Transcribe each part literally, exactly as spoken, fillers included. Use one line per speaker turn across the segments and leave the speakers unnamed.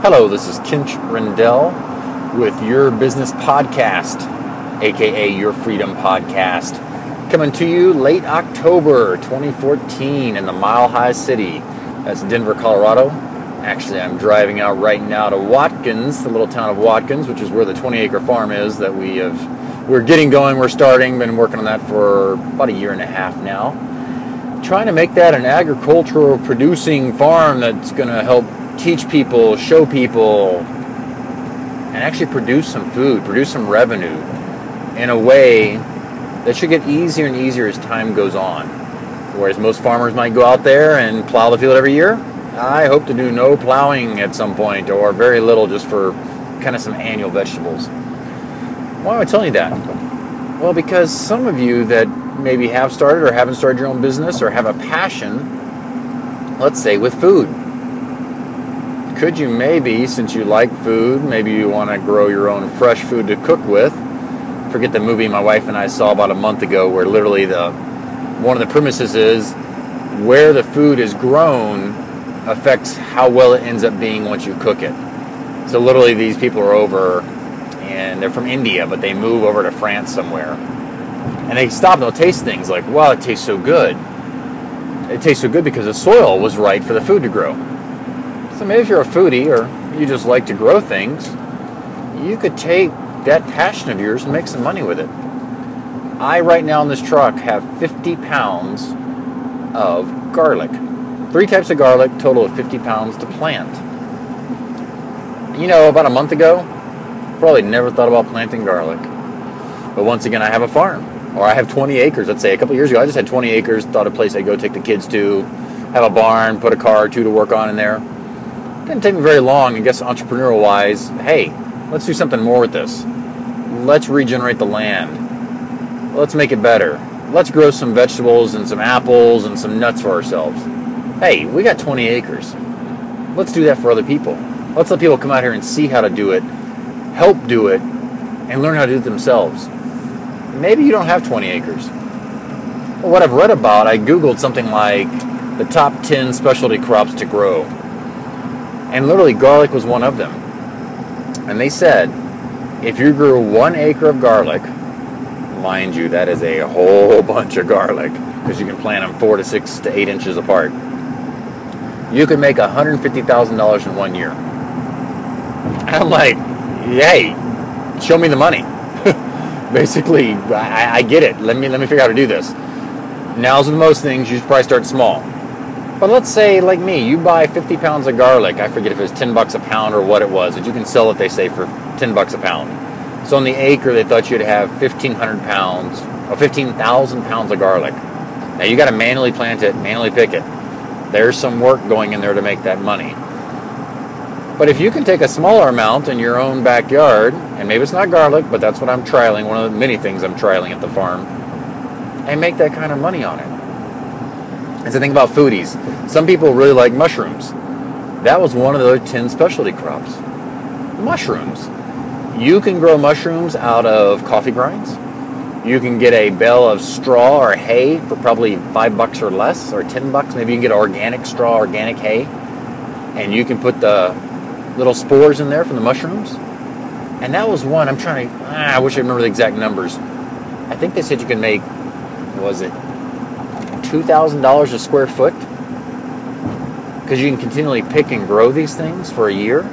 Hello, this is Kinch Rendell with Your Business Podcast, aka Your Freedom Podcast, coming to you late October twenty fourteen in the Mile High City. That's Denver, Colorado. Actually, I'm driving out right now to Watkins, the little town of Watkins, which is where the twenty acre farm is that we have, we're getting going, we're starting, been working on that for about a year and a half now. Trying to make that an agricultural producing farm that's going to help teach people, show people, and actually produce some food, produce some revenue in a way that should get easier and easier as time goes on. Whereas most farmers might go out there and plow the field every year, I hope to do no plowing at some point, or very little, just for kind of some annual vegetables. Why am I telling you that? Well, because some of you that maybe have started or haven't started your own business or have a passion, let's say with food. Could you maybe, since you like food, maybe you want to grow your own fresh food to cook with? Forget the movie my wife and I saw about a month ago where literally the one of the premises is where the food is grown affects how well it ends up being once you cook it. So literally these people are over and they're from India, but they move over to France somewhere. And they stop and they'll taste things like, wow, it tastes so good. It tastes so good because the soil was right for the food to grow. So maybe if you're a foodie or you just like to grow things, you could take that passion of yours and make some money with it. I, right now in this truck, have fifty pounds of garlic. Three types of garlic, total of fifty pounds to plant. You know, about a month ago, probably never thought about planting garlic. But once again, I have a farm. Or I have twenty acres, let's say. A couple of years ago, I just had twenty acres, thought a place I'd go take the kids to, have a barn, put a car or two to work on in there. Didn't take me very long, I guess entrepreneurial-wise, hey, let's do something more with this. Let's regenerate the land. Let's make it better. Let's grow some vegetables and some apples and some nuts for ourselves. Hey, we got twenty acres. Let's do that for other people. Let's let people come out here and see how to do it, help do it, and learn how to do it themselves. Maybe you don't have twenty acres. Well, what I've read about, I Googled something like the top ten specialty crops to grow. And literally garlic was one of them. And they said, if you grew one acre of garlic, mind you, that is a whole bunch of garlic, because you can plant them four to six to eight inches apart, you could make one hundred fifty thousand dollars in one year. And I'm like, yay, show me the money. Basically, I, I get it. Let me let me figure out how to do this. Now, as with most things, you should probably start small. But let's say, like me, you buy fifty pounds of garlic. I forget if it was ten bucks a pound or what it was. But you can sell it, they say, for ten bucks a pound. So on the acre, they thought you'd have fifteen hundred pounds or fifteen thousand pounds of garlic. Now, you got to manually plant it, manually pick it. There's some work going in there to make that money. But if you can take a smaller amount in your own backyard, and maybe it's not garlic, but that's what I'm trialing, one of the many things I'm trialing at the farm, and make that kind of money on it. It's the thing about foodies. Some people really like mushrooms. That was one of the ten specialty crops. Mushrooms. You can grow mushrooms out of coffee grinds. You can get a bale of straw or hay for probably five bucks or less, or ten bucks. Maybe you can get organic straw, organic hay. And you can put the little spores in there from the mushrooms. And that was one, I'm trying to, ah, I wish I remember the exact numbers. I think they said you can make, what was it, two thousand dollars a square foot? Because you can continually pick and grow these things for a year.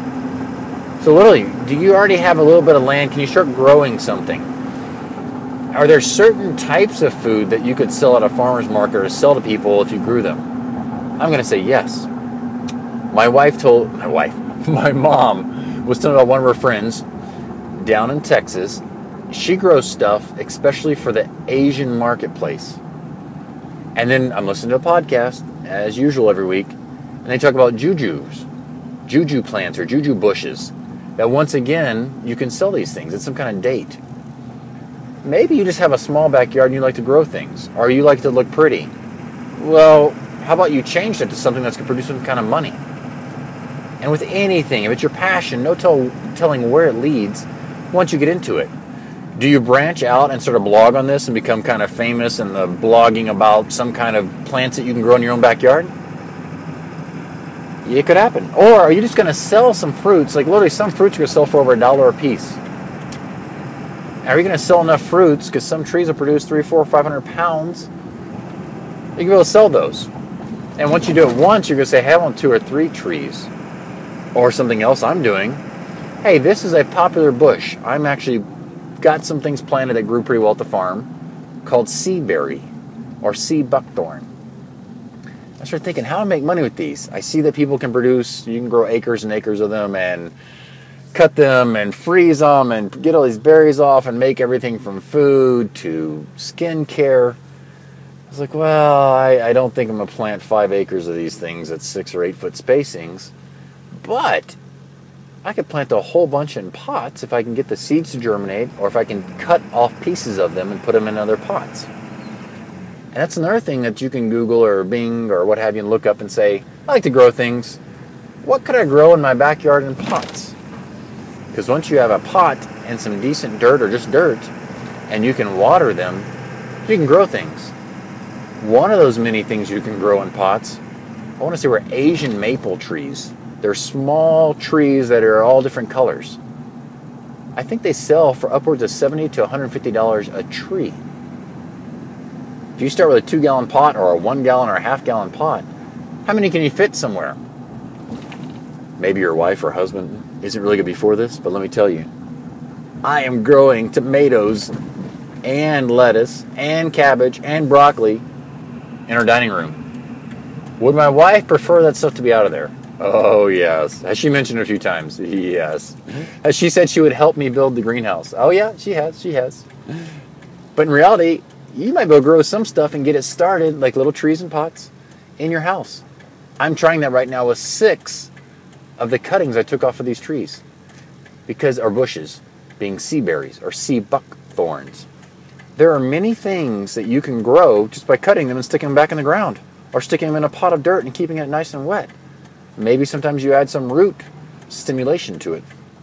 So literally, do you already have a little bit of land? Can you start growing something? Are there certain types of food that you could sell at a farmer's market or sell to people if you grew them? I'm going to say yes. My wife told, my wife, my mom was telling about one of her friends down in Texas. She grows stuff, especially for the Asian marketplace. And then I'm listening to a podcast, as usual every week, and they talk about jujus, juju plants or juju bushes, that once again, you can sell these things. It's some kind of date. Maybe you just have a small backyard and you like to grow things, or you like to look pretty. Well, how about you change that to something that's going to produce some kind of money? And with anything, if it's your passion, no tell, telling where it leads once you get into it. Do you branch out and sort of blog on this and become kind of famous in the blogging about some kind of plants that you can grow in your own backyard? it could happen. Or are you just going to sell some fruits? Like literally some fruits you're going to sell for over a dollar a piece. Are you going to sell enough fruits? Because some trees will produce three, four, five hundred pounds. You can be able to sell those. And once you do it once, you're going to say, hey, I want two or three trees. Or something else I'm doing. Hey, this is a popular bush. I'm actually got some things planted that grew pretty well at the farm called sea berry or sea buckthorn. I started thinking, how do I make money with these? I see that people can produce, you can grow acres and acres of them and cut them and freeze them and get all these berries off and make everything from food to skincare. I was like, well, I, I don't think I'm going to plant five acres of these things at six or eight foot spacings. But I could plant a whole bunch in pots if I can get the seeds to germinate or if I can cut off pieces of them and put them in other pots. And that's another thing that you can Google or Bing or what have you and look up and say, I like to grow things. What could I grow in my backyard in pots? Because once you have a pot and some decent dirt or just dirt and you can water them, you can grow things. One of those many things you can grow in pots, I want to say were Asian maple trees. They're small trees that are all different colors. I think they sell for upwards of seventy to one hundred fifty dollars a tree. If you start with a two gallon pot or a one gallon or a half gallon pot, how many can you fit somewhere? Maybe your wife or husband isn't really going to be for this, but let me tell you, I am growing tomatoes and lettuce and cabbage and broccoli in our dining room. Would my wife prefer that stuff to be out of there? Oh, yes. Has she mentioned it a few times? Yes. Has she said she would help me build the greenhouse? Oh, yeah, she has. She has. But in reality, you might be able to grow some stuff and get it started, like little trees and pots, in your house. I'm trying that right now with six of the cuttings I took off of these trees. Because, or bushes, being sea berries or sea buckthorns. There are many things that you can grow just by cutting them and sticking them back in the ground. Or sticking them in a pot of dirt and keeping it nice and wet. Maybe sometimes you add some root stimulation to it.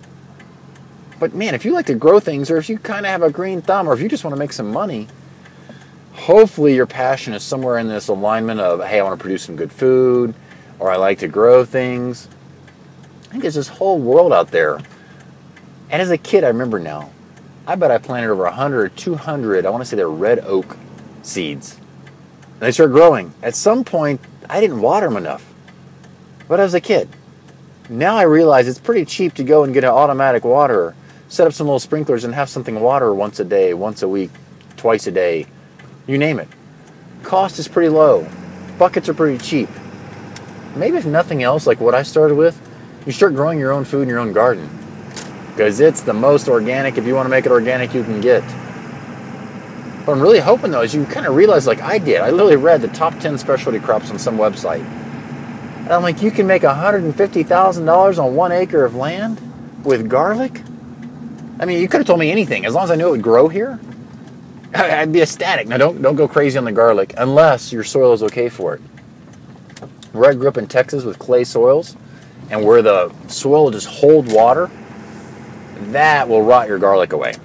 But man, if you like to grow things, or if you kind of have a green thumb, or if you just want to make some money, hopefully your passion is somewhere in this alignment of, hey, I want to produce some good food, or I like to grow things. I think there's this whole world out there. And as a kid, I remember now, I bet I planted over one hundred or two hundred, I want to say they're red oak seeds. And they started growing. At some point, I didn't water them enough. But as a kid, now I realize it's pretty cheap to go and get an automatic waterer, set up some little sprinklers and have something water once a day, once a week, twice a day, you name it. Cost is pretty low. Buckets are pretty cheap. Maybe if nothing else, like what I started with, you start growing your own food in your own garden. Because it's the most organic, if you want to make it organic, you can get. What I'm really hoping though is you kind of realize, like I did, I literally read the top ten specialty crops on some website. And I'm like, you can make one hundred fifty thousand dollars on one acre of land with garlic? I mean, you could have told me anything. As long as I knew it would grow here, I'd be ecstatic. Now, don't, don't go crazy on the garlic unless your soil is okay for it. Where I grew up in Texas with clay soils, and where the soil will just hold water, that will rot your garlic away.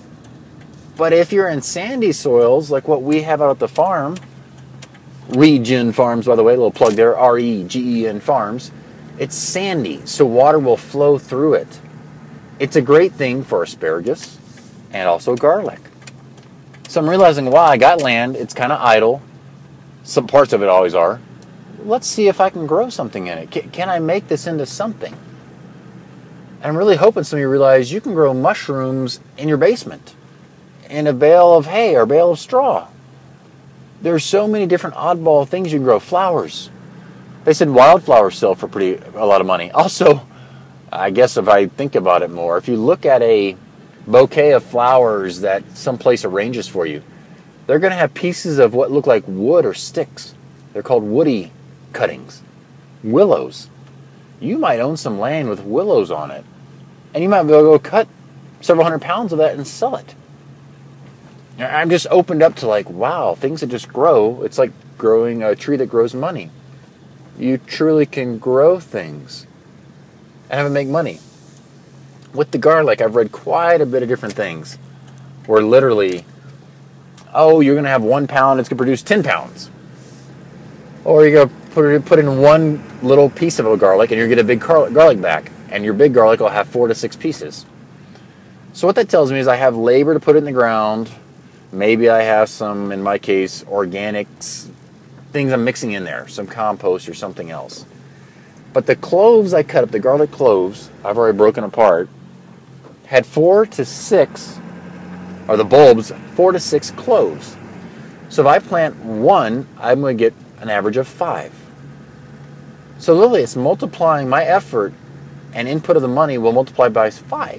But if you're in sandy soils, like what we have out at the farm, Regen Farms, by the way, a little plug there, R E G E N Farms. It's sandy, so water will flow through it. It's a great thing for asparagus and also garlic. So I'm realizing, wow, I got land, it's kind of idle. Some parts of it always are. Let's see if I can grow something in it. Can, can I make this into something? And I'm really hoping some of you realize you can grow mushrooms in your basement in a bale of hay or a bale of straw. There's so many different oddball things you can grow. Flowers. They said wildflowers sell for pretty a lot of money. Also, I guess if I think about it more, if you look at a bouquet of flowers that someplace arranges for you, they're going to have pieces of what look like wood or sticks. They're called woody cuttings. Willows. You might own some land with willows on it, and you might be able to go cut several hundred pounds of that and sell it. I'm just opened up to like, wow, things that just grow. It's like growing a tree that grows money. You truly can grow things and have it make money. With the garlic, I've read quite a bit of different things where literally, oh, you're going to have one pound, it's going to produce ten pounds. Or you go put it, put in one little piece of a garlic, and you get a big garlic back. And your big garlic will have four to six pieces. So what that tells me is I have labor to put it in the ground. Maybe I have some, in my case, organics, things I'm mixing in there, some compost or something else. But the cloves I cut up, the garlic cloves, I've already broken apart, had four to six, or the bulbs, four to six cloves. So if I plant one, I'm going to get an average of five. So literally, it's multiplying my effort, and input of the money will multiply by five.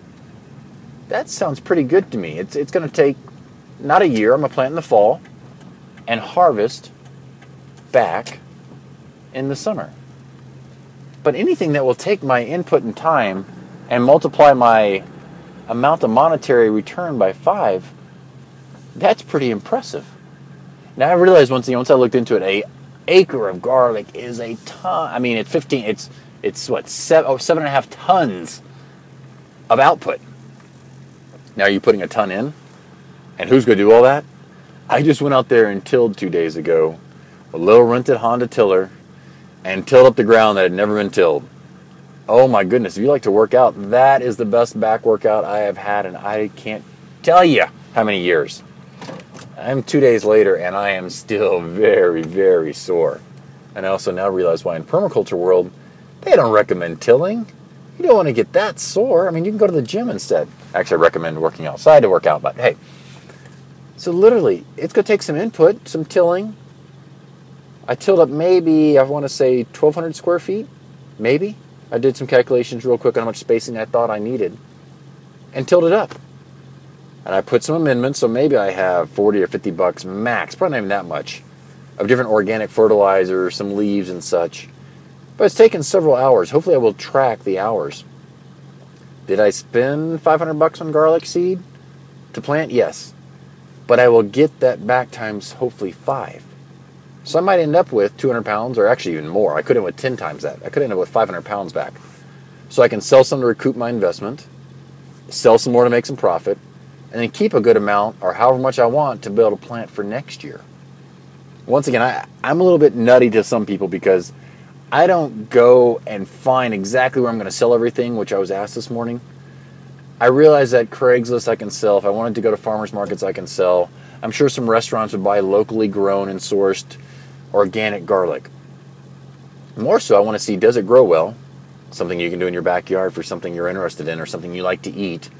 That sounds pretty good to me. It's it's going to take not a year. I'm going to plant in the fall and harvest back in the summer. But anything that will take my input and time and multiply my amount of monetary return by five, that's pretty impressive. Now I realized once, you know, once I looked into it, a acre of garlic is a ton. I mean, it's fifteen. It's it's what seven, oh, seven and a half tons of output. Now, are you putting a ton in? And who's going to do all that? I just went out there and tilled two days ago, a little rented Honda tiller, and tilled up the ground that had never been tilled. Oh my goodness, if you like to work out, that is the best back workout I have had, and I can't tell you how many years. I'm two days later, and I am still very, very sore. And I also now realize why in permaculture world, they don't recommend tilling. You don't want to get that sore. I mean, you can go to the gym instead. Actually, I recommend working outside to work out, but hey. So literally, it's going to take some input, some tilling. I tilled up maybe, I want to say, twelve hundred square feet, maybe. I did some calculations real quick on how much spacing I thought I needed, and tilled it up. And I put some amendments, so maybe I have forty or fifty bucks max, probably not even that much, of different organic fertilizer, some leaves and such. But it's taken several hours. Hopefully I will track the hours. Did I spend five hundred bucks on garlic seed to plant? Yes. But I will get that back times hopefully five. So I might end up with two hundred pounds, or actually even more. I could end up with ten times that. I could end up with five hundred pounds back. So I can sell some to recoup my investment, sell some more to make some profit, and then keep a good amount, or however much I want, to be able to plant for next year. Once again, I, I'm a little bit nutty to some people because I don't go and find exactly where I'm going to sell everything, which I was asked this morning. I realize that Craigslist I can sell. If I wanted to go to farmers markets, I can sell. I'm sure some restaurants would buy locally grown and sourced organic garlic. More so, I want to see, does it grow well? Something you can do in your backyard for something you're interested in or something you like to eat.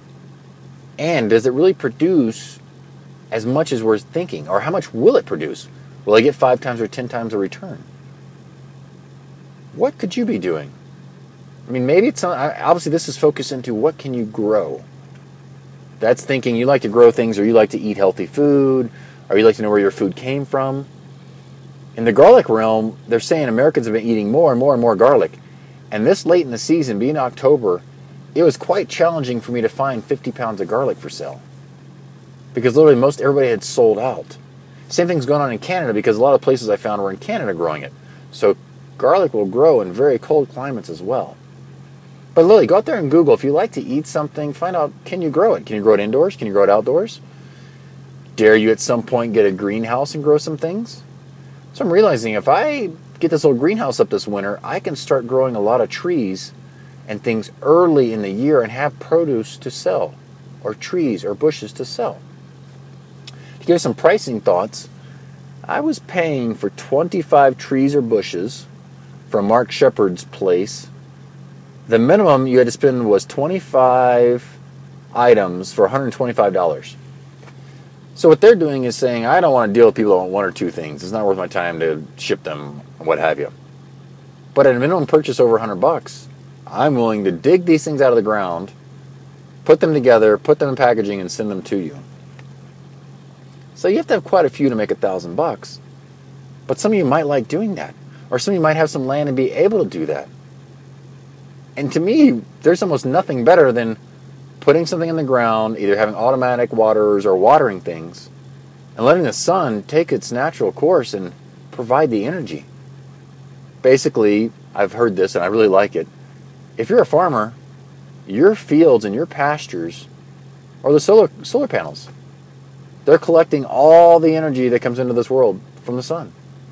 And does it really produce as much as we're thinking? Or how much will it produce? Will I get five times or ten times a return? What could you be doing? I mean, maybe it's not, obviously this is focused into what can you grow. That's thinking you like to grow things, or you like to eat healthy food, or you like to know where your food came from. In the garlic realm, they're saying Americans have been eating more and more and more garlic. And this late in the season, being October, it was quite challenging for me to find fifty pounds of garlic for sale. Because literally most everybody had sold out. Same thing's going on in Canada, because a lot of places I found were in Canada growing it. So garlic will grow in very cold climates as well. But literally, go out there and Google. If you like to eat something, find out, can you grow it? Can you grow it indoors? Can you grow it outdoors? Dare you at some point get a greenhouse and grow some things? So I'm realizing if I get this little greenhouse up this winter, I can start growing a lot of trees and things early in the year and have produce to sell, or trees or bushes to sell. To give you some pricing thoughts, I was paying for twenty-five trees or bushes from Mark Shepard's place. The minimum you had to spend was twenty-five items for one hundred twenty-five dollars. So what they're doing is saying, I don't want to deal with people that want one or two things. It's not worth my time to ship them, what have you. But at a minimum purchase over one hundred bucks, I'm willing to dig these things out of the ground, put them together, put them in packaging, and send them to you. So you have to have quite a few to make a thousand bucks. But some of you might like doing that. Or some of you might have some land and be able to do that. And to me, there's almost nothing better than putting something in the ground, either having automatic waterers or watering things, and letting the sun take its natural course and provide the energy. Basically, I've heard this and I really like it. If you're a farmer, your fields and your pastures are the solar solar panels. They're collecting all the energy that comes into this world from the sun.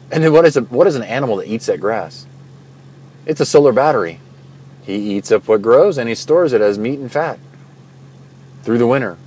And then what is a, what is an animal that eats that grass? It's a solar battery. He eats up what grows and he stores it as meat and fat through the winter.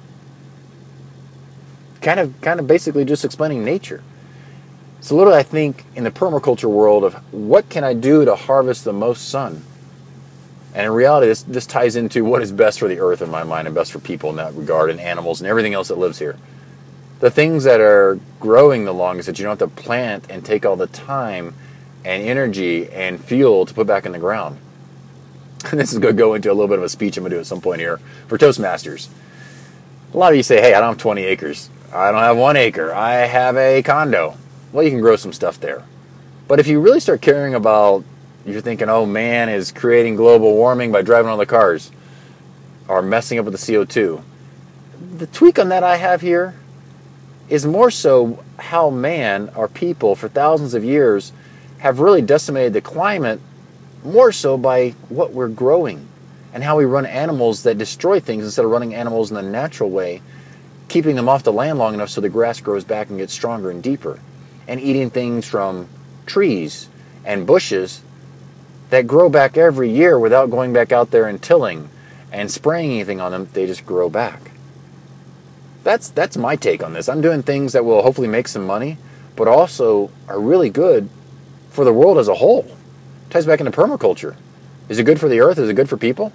Kind of, kind of basically just explaining nature. So literally I think in the permaculture world of what can I do to harvest the most sun? And in reality, this, this ties into what is best for the earth in my mind and best for people in that regard and animals and everything else that lives here. The things that are growing the longest that you don't have to plant and take all the time and energy and fuel to put back in the ground. And this is going to go into a little bit of a speech I'm going to do at some point here for Toastmasters. A lot of you say, hey, I don't have twenty acres. I don't have one acre. I have a condo. Well, you can grow some stuff there. But if you really start caring about, you're thinking, oh, man is creating global warming by driving all the cars or messing up with the C O two. The tweak on that I have here is more so how man, our people, for thousands of years have really decimated the climate more so by what we're growing and how we run animals that destroy things instead of running animals in the natural way, keeping them off the land long enough so the grass grows back and gets stronger and deeper, and eating things from trees and bushes that grow back every year without going back out there and tilling and spraying anything on them. They just grow back. That's that's my take on this. I'm doing things that will hopefully make some money, but also are really good for the world as a whole. It ties back into permaculture. Is it good for the earth? Is it good for people?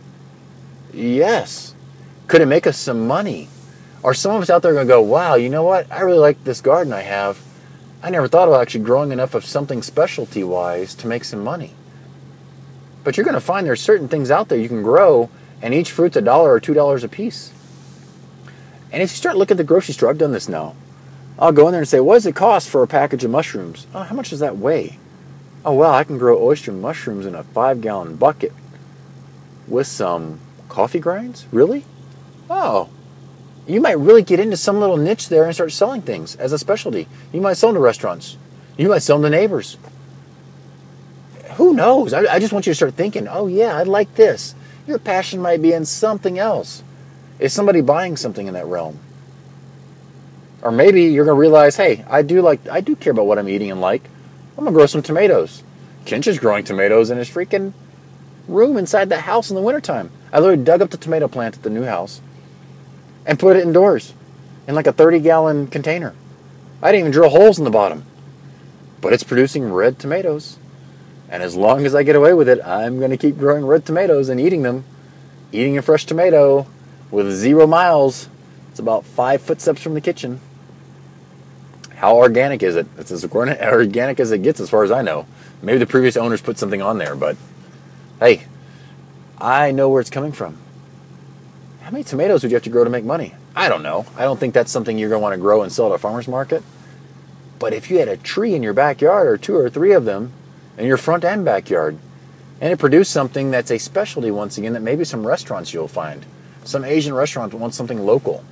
Yes. Could it make us some money? Or some of us out there are going to go, wow, you know what? I really like this garden I have. I never thought about actually growing enough of something specialty-wise to make some money. But you're going to find there's certain things out there you can grow, and each fruit's a dollar or two dollars a piece. And if you start looking at the grocery store, I've done this now. I'll go in there and say, what does it cost for a package of mushrooms? Oh, how much does that weigh? Oh, well, I can grow oyster mushrooms in a five-gallon bucket with some coffee grinds? Really? Oh, you might really get into some little niche there and start selling things as a specialty. You might sell them to restaurants. You might sell them to neighbors. Who knows? I, I just want you to start thinking, oh, yeah, I like this. Your passion might be in something else. Is somebody buying something in that realm? Or maybe you're going to realize, hey, I do like, I do care about what I'm eating and like. I'm going to grow some tomatoes. Kinch is growing tomatoes in his freaking room inside the house in the wintertime. I literally dug up the tomato plant at the new house and put it indoors in like a thirty-gallon container. I didn't even drill holes in the bottom. But it's producing red tomatoes. And as long as I get away with it, I'm going to keep growing red tomatoes and eating them. Eating a fresh tomato with zero miles. It's about five footsteps from the kitchen. How organic is it? It's as organic as it gets as far as I know. Maybe the previous owners put something on there, but hey, I know where it's coming from. How many tomatoes would you have to grow to make money? I don't know. I don't think that's something you're going to want to grow and sell at a farmer's market. But if you had a tree in your backyard, or two or three of them, in your front and backyard, and it produced something that's a specialty once again that maybe some restaurants you'll find. Some Asian restaurant wants something local.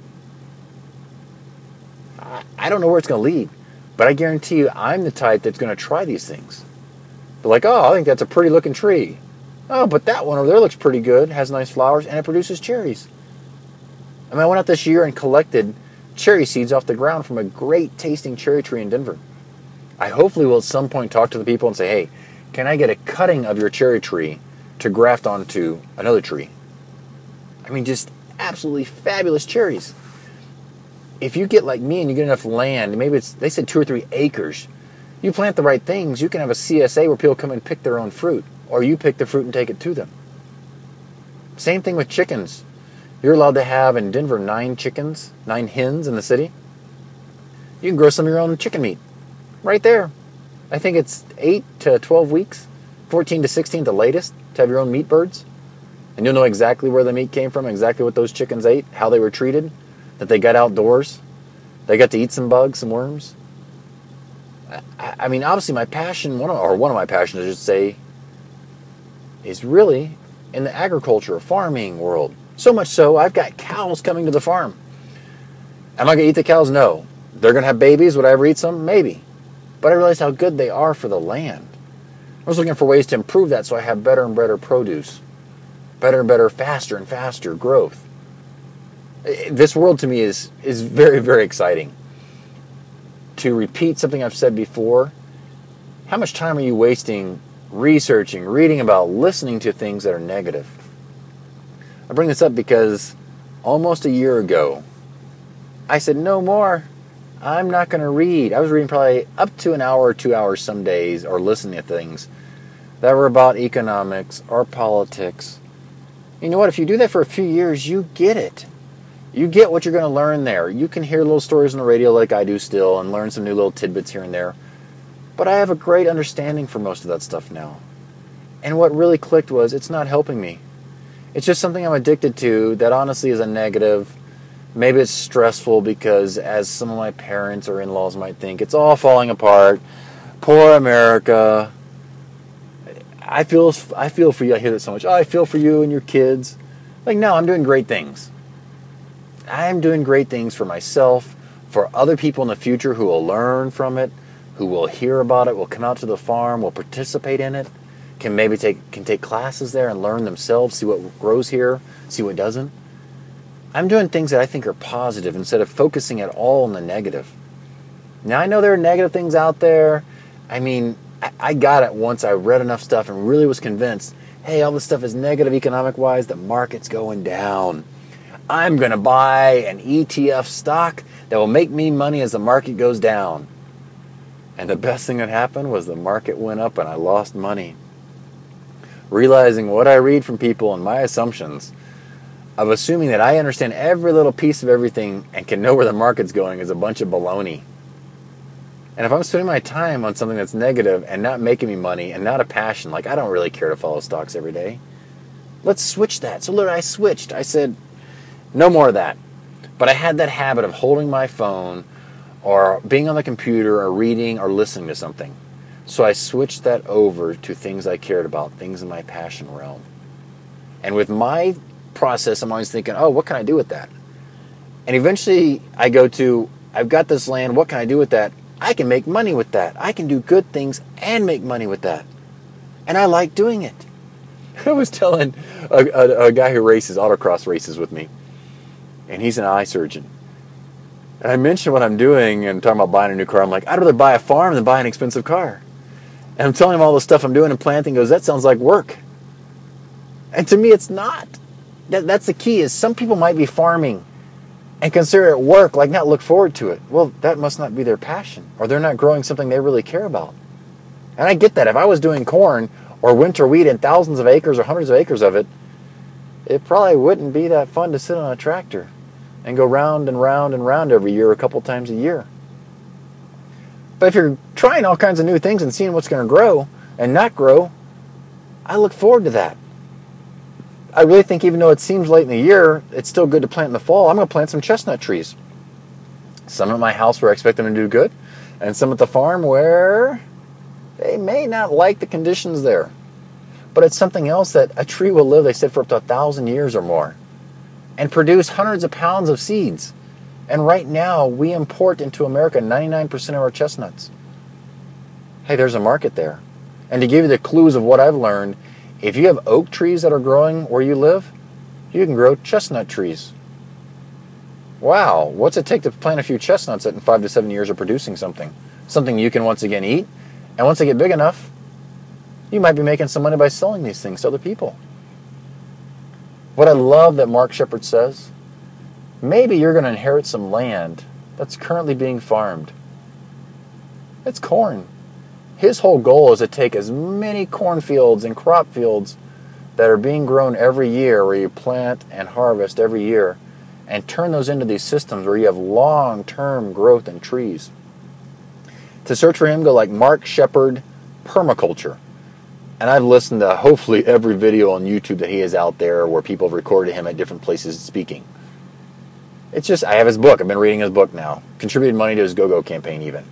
I don't know where it's going to lead, but I guarantee you I'm the type that's going to try these things. But like, oh, I think that's a pretty looking tree. Oh, but that one over there looks pretty good, has nice flowers, and it produces cherries. I mean, I went out this year and collected cherry seeds off the ground from a great tasting cherry tree in Denver. I hopefully will at some point talk to the people and say, hey, can I get a cutting of your cherry tree to graft onto another tree? I mean, just absolutely fabulous cherries. If you get like me and you get enough land, maybe it's, they said two or three acres, you plant the right things, you can have a C S A where people come and pick their own fruit, or you pick the fruit and take it to them. Same thing with chickens. You're allowed to have in Denver nine chickens, nine hens in the city. You can grow some of your own chicken meat right there. I think it's eight to twelve weeks, fourteen to sixteen the latest, to have your own meat birds. And you'll know exactly where the meat came from, exactly what those chickens ate, how they were treated, that they got outdoors, they got to eat some bugs, some worms. I, I mean, obviously my passion, one of, or one of my passions, I should say, is really in the agriculture, farming world. So much so, I've got cows coming to the farm. Am I going to eat the cows? No. They're going to have babies. Would I ever eat some? Maybe. But I realized how good they are for the land. I was looking for ways to improve that so I have better and better produce. Better and better, faster and faster growth. This world to me is, is very, very exciting. To repeat something I've said before, How much time are you wasting researching, reading about, listening to things that are negative? I bring this up because almost a year ago, I said, no more. I'm not going to read. I was reading probably up to an hour or two hours some days, or listening to things that were about economics or politics. You know what? If you do that for a few years, you get it. You get what you're going to learn there. You can hear little stories on the radio like I do still and learn some new little tidbits here and there. But I have a great understanding for most of that stuff now. And what really clicked was it's not helping me. It's just something I'm addicted to that honestly is a negative. Maybe it's stressful because, as some of my parents or in-laws might think, it's all falling apart. Poor America. I feel I feel for you. I hear that so much. Oh, I feel for you and your kids. Like, no, I'm doing great things. I'm doing great things for myself, for other people in the future who will learn from it, who will hear about it, will come out to the farm, will participate in it, can maybe take can take classes there and learn themselves, see what grows here, see what doesn't. I'm doing things that I think are positive instead of focusing at all on the negative. Now, I know there are negative things out there. I mean, I, I got it once I read enough stuff and really was convinced, hey, all this stuff is negative economic-wise, the market's going down. I'm going to buy an E T F stock that will make me money as the market goes down. And the best thing that happened was the market went up and I lost money. Realizing what I read from people and my assumptions of assuming that I understand every little piece of everything and can know where the market's going is a bunch of baloney. And if I'm spending my time on something that's negative and not making me money and not a passion, like I don't really care to follow stocks every day, let's switch that. So literally I switched. I said, no more of that. But I had that habit of holding my phone or being on the computer or reading or listening to something. So I switched that over to things I cared about, things in my passion realm. And with my process, I'm always thinking, oh, what can I do with that? And eventually I go to, I've got this land, what can I do with that? I can make money with that. I can do good things and make money with that. And I like doing it. I was telling a, a, a guy who races, autocross races with me, and he's an eye surgeon. And I mentioned what I'm doing and talking about buying a new car. I'm like, I'd rather buy a farm than buy an expensive car. And I'm telling him all the stuff I'm doing and planting. He goes, that sounds like work. And to me, it's not. That, that's the key, is some people might be farming and consider it work, like not look forward to it. Well, that must not be their passion, or they're not growing something they really care about. And I get that. If I was doing corn or winter wheat in thousands of acres or hundreds of acres of it, it probably wouldn't be that fun to sit on a tractor and go round and round and round every year a couple times a year. But if you're trying all kinds of new things and seeing what's going to grow and not grow, I look forward to that. I really think even though it seems late in the year, it's still good to plant in the fall. I'm going to plant some chestnut trees. Some at my house where I expect them to do good, and some at the farm where they may not like the conditions there. But it's something else that a tree will live, they said, for up to a thousand years or more, and produce hundreds of pounds of seeds. And right now, we import into America ninety-nine percent of our chestnuts. Hey, there's a market there. And to give you the clues of what I've learned, if you have oak trees that are growing where you live, you can grow chestnut trees. Wow, what's it take to plant a few chestnuts that in five to seven years are producing something? Something you can once again eat. And once they get big enough, you might be making some money by selling these things to other people. What I love that Mark Shepard says, maybe you're going to inherit some land that's currently being farmed. It's corn. His whole goal is to take as many cornfields and crop fields that are being grown every year, where you plant and harvest every year, and turn those into these systems where you have long-term growth in trees. To search for him, go like Mark Shepard Permaculture. And I've listened to hopefully every video on YouTube that he has out there where people have recorded him at different places speaking. It's just, I have his book. I've been reading his book now. Contributed money to his Go-Go campaign even.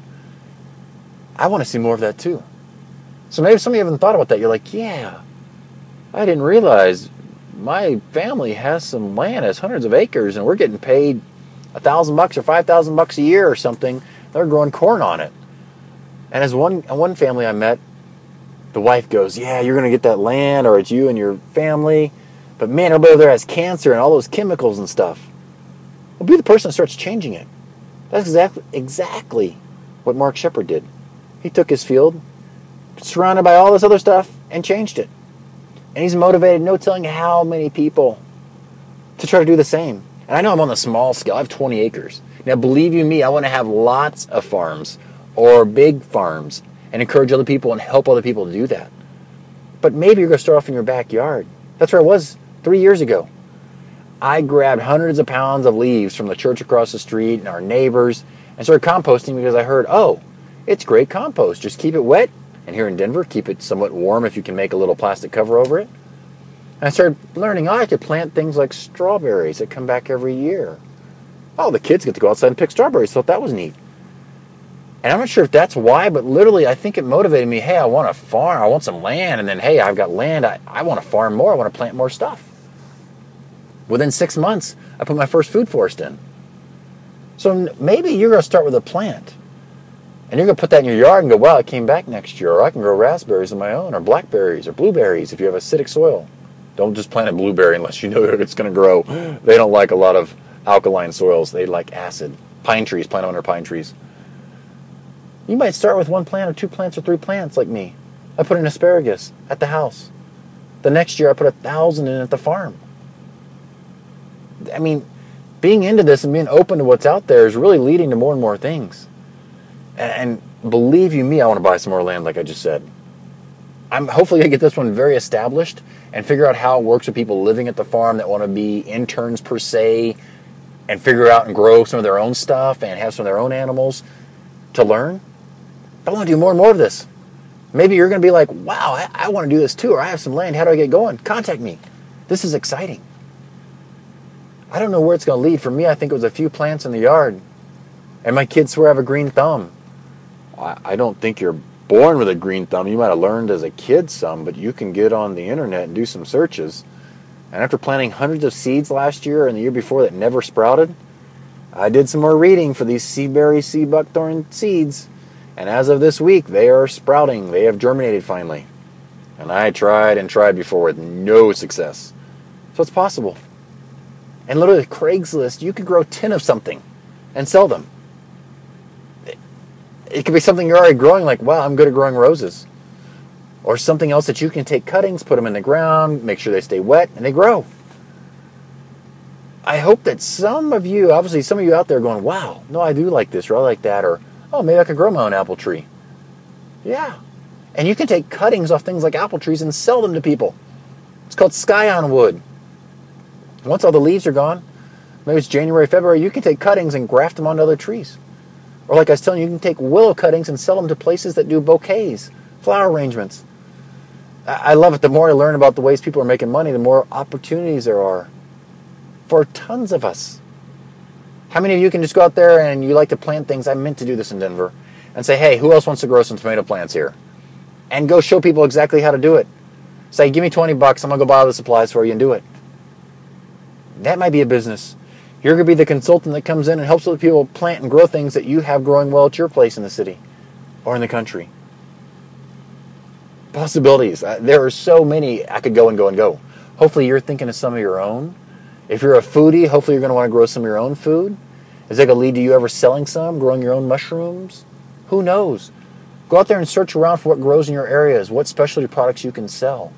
I want to see more of that too. So maybe some of you haven't thought about that. You're like, yeah, I didn't realize my family has some land, has hundreds of acres, and we're getting paid a thousand bucks or five thousand bucks a year or something. They're growing corn on it. And as one one family I met, the wife goes, yeah, you're going to get that land, or it's you and your family. But man, everybody over there has cancer and all those chemicals and stuff. Well, be the person that starts changing it. That's exactly exactly what Mark Shepard did. He took his field, surrounded by all this other stuff, and changed it. And he's motivated, no telling how many people, to try to do the same. And I know I'm on the small scale. I have twenty acres. Now, believe you me, I want to have lots of farms or big farms and encourage other people and help other people to do that. But maybe you're going to start off in your backyard. That's where I was three years ago. I grabbed hundreds of pounds of leaves from the church across the street and our neighbors and started composting because I heard, oh, it's great compost. Just keep it wet. And here in Denver, keep it somewhat warm if you can make a little plastic cover over it. And I started learning, oh, I could plant things like strawberries that come back every year. Oh, the kids get to go outside and pick strawberries. Thought that was neat. And I'm not sure if that's why, but literally I think it motivated me. Hey, I want a farm. I want some land. And then, hey, I've got land. I, I want to farm more. I want to plant more stuff. Within six months, I put my first food forest in. So maybe you're going to start with a plant. And you're going to put that in your yard and go, wow, it came back next year. Or I can grow raspberries on my own, or blackberries, or blueberries if you have acidic soil. Don't just plant a blueberry unless you know that it's going to grow. They don't like a lot of alkaline soils. They like acid. Pine trees, plant them under pine trees. You might start with one plant or two plants or three plants like me. I put in asparagus at the house. The next year I put a thousand in at the farm. I mean, being into this and being open to what's out there is really leading to more and more things. And believe you me, I want to buy some more land like I just said. I'm hopefully going to get this one very established and figure out how it works with people living at the farm that want to be interns per se and figure out and grow some of their own stuff and have some of their own animals to learn. I want to do more and more of this. Maybe you're going to be like, wow, I, I want to do this too, or I have some land. How do I get going? Contact me. This is exciting. I don't know where it's going to lead. For me, I think it was a few plants in the yard. And my kids swear I have a green thumb. I don't think you're born with a green thumb. You might have learned as a kid some, but you can get on the internet and do some searches. And after planting hundreds of seeds last year and the year before that never sprouted, I did some more reading for these seaberry sea buckthorn seeds. And as of this week, they are sprouting. They have germinated finally. And I tried and tried before with no success. So it's possible. And literally Craigslist, you could grow ten of something and sell them. It could be something you're already growing, like, wow, I'm good at growing roses. Or something else that you can take cuttings, put them in the ground, make sure they stay wet, and they grow. I hope that some of you, obviously some of you out there going, wow, no, I do like this, or I like that, or, oh, maybe I could grow my own apple tree. Yeah. And you can take cuttings off things like apple trees and sell them to people. It's called scion wood. Once all the leaves are gone, maybe it's January, February, you can take cuttings and graft them onto other trees. Or like I was telling you, you can take willow cuttings and sell them to places that do bouquets, flower arrangements. I love it. The more I learn about the ways people are making money, the more opportunities there are for tons of us. How many of you can just go out there and you like to plant things? I meant to do this in Denver. And say, hey, who else wants to grow some tomato plants here? And go show people exactly how to do it. Say, give me twenty bucks. I'm going to go buy all the supplies for you and do it. That might be a business. You're going to be the consultant that comes in and helps other people plant and grow things that you have growing well at your place in the city or in the country. Possibilities. Uh, there are so many. I could go and go and go. Hopefully you're thinking of some of your own. If you're a foodie, hopefully you're going to want to grow some of your own food. Is that going to lead to you ever selling some, growing your own mushrooms? Who knows? Go out there and search around for what grows in your areas, what specialty products you can sell.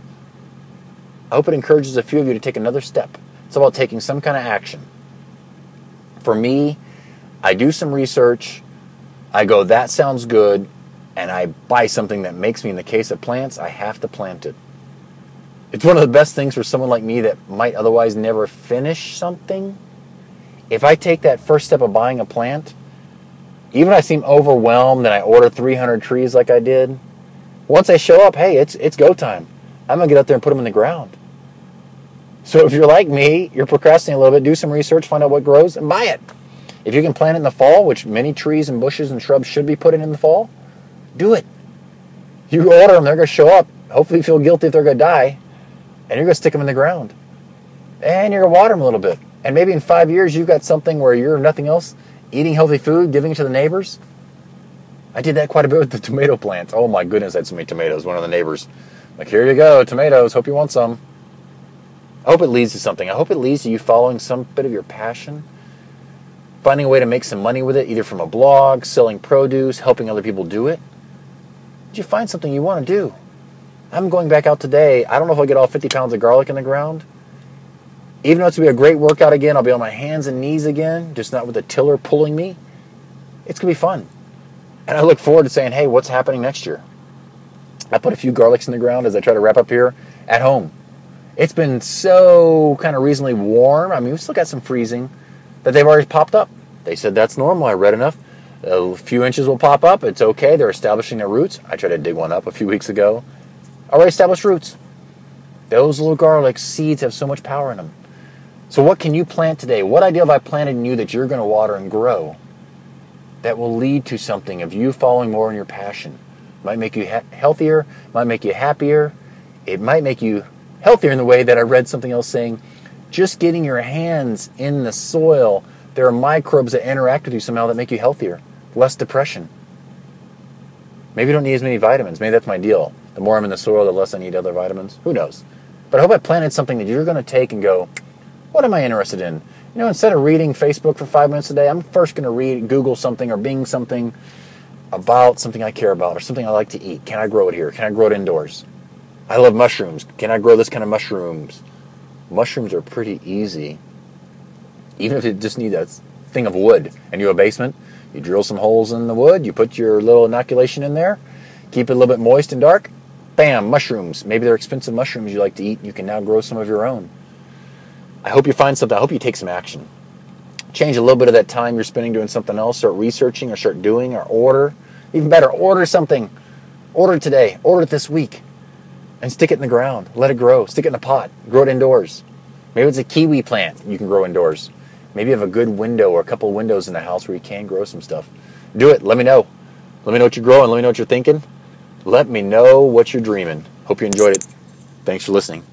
I hope it encourages a few of you to take another step. It's about taking some kind of action. For me, I do some research, I go, that sounds good, and I buy something that makes me, in the case of plants, I have to plant it. It's one of the best things for someone like me that might otherwise never finish something. If I take that first step of buying a plant, even if I seem overwhelmed and I order three hundred trees like I did, once I show up, hey, it's it's go time. I'm going to get out there and put them in the ground. So if you're like me, you're procrastinating a little bit, do some research, find out what grows, and buy it. If you can plant it in the fall, which many trees and bushes and shrubs should be put in in the fall, do it. You order them, they're going to show up. Hopefully you feel guilty if they're going to die, and you're going to stick them in the ground. And you're going to water them a little bit. And maybe in five years you've got something where you're nothing else, eating healthy food, giving it to the neighbors. I did that quite a bit with the tomato plants. Oh my goodness, I had so many tomatoes. One of the neighbors, like, here you go, tomatoes, hope you want some. I hope it leads to something. I hope it leads to you following some bit of your passion, finding a way to make some money with it, either from a blog, selling produce, helping other people do it. Did you find something you want to do? I'm going back out today. I don't know if I'll get all fifty pounds of garlic in the ground. Even though it's going to be a great workout again, I'll be on my hands and knees again, just not with a tiller pulling me. It's going to be fun. And I look forward to saying, hey, what's happening next year? I put a few garlics in the ground as I try to wrap up here at home. It's been so kind of reasonably warm. I mean, we've still got some freezing, but they've already popped up. They said that's normal. I read enough. A few inches will pop up. It's okay. They're establishing their roots. I tried to dig one up a few weeks ago. Already established roots. Those little garlic seeds have so much power in them. So what can you plant today? What idea have I planted in you that you're going to water and grow that will lead to something of you following more in your passion? Might make you ha- healthier, might make you happier. It might make you healthier in the way that I read something else saying, just getting your hands in the soil, there are microbes that interact with you somehow that make you healthier, less depression. Maybe you don't need as many vitamins. Maybe that's my deal. The more I'm in the soil, the less I need other vitamins. Who knows? But I hope I planted something that you're going to take and go, what am I interested in? You know, instead of reading Facebook for five minutes a day, I'm first going to read, Google something or Bing something about something I care about or something I like to eat. Can I grow it here? Can I grow it indoors? I love mushrooms. Can I grow this kind of mushrooms? Mushrooms are pretty easy. Even if you just need a thing of wood and you have a basement, you drill some holes in the wood, you put your little inoculation in there, keep it a little bit moist and dark, bam, mushrooms. Maybe they're expensive mushrooms you like to eat. You can now grow some of your own. I hope you find something. I hope you take some action. Change a little bit of that time you're spending doing something else. Start researching or start doing or order. Even better, order something. Order it today. Order it this week. And stick it in the ground. Let it grow. Stick it in a pot. Grow it indoors. Maybe it's a kiwi plant you can grow indoors. Maybe you have a good window or a couple of windows in the house where you can grow some stuff. Do it. Let me know. Let me know what you're growing. Let me know what you're thinking. Let me know what you're dreaming. Hope you enjoyed it. Thanks for listening.